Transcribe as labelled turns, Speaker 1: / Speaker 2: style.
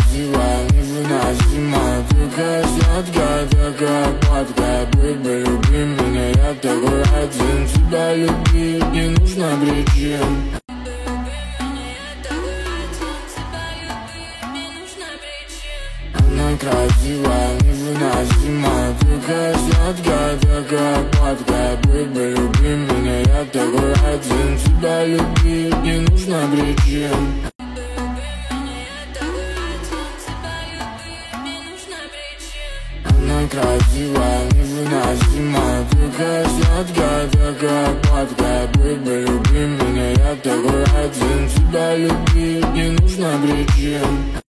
Speaker 1: красивая, невыносима. Такая сладкая, такая падкая. Бэйби, люби меня, я такой один. Тебя любить не нужно причин. Она красивая, невыносима. Такая сладкая, такая падкая. Бэйби, люби меня, я такой один. Тебя любить не нужно причин. Она красивая, невыносима. Такая сладкая, такая падкая. Бэйби, люби меня, я такой один. Тебя любить не нужно причин.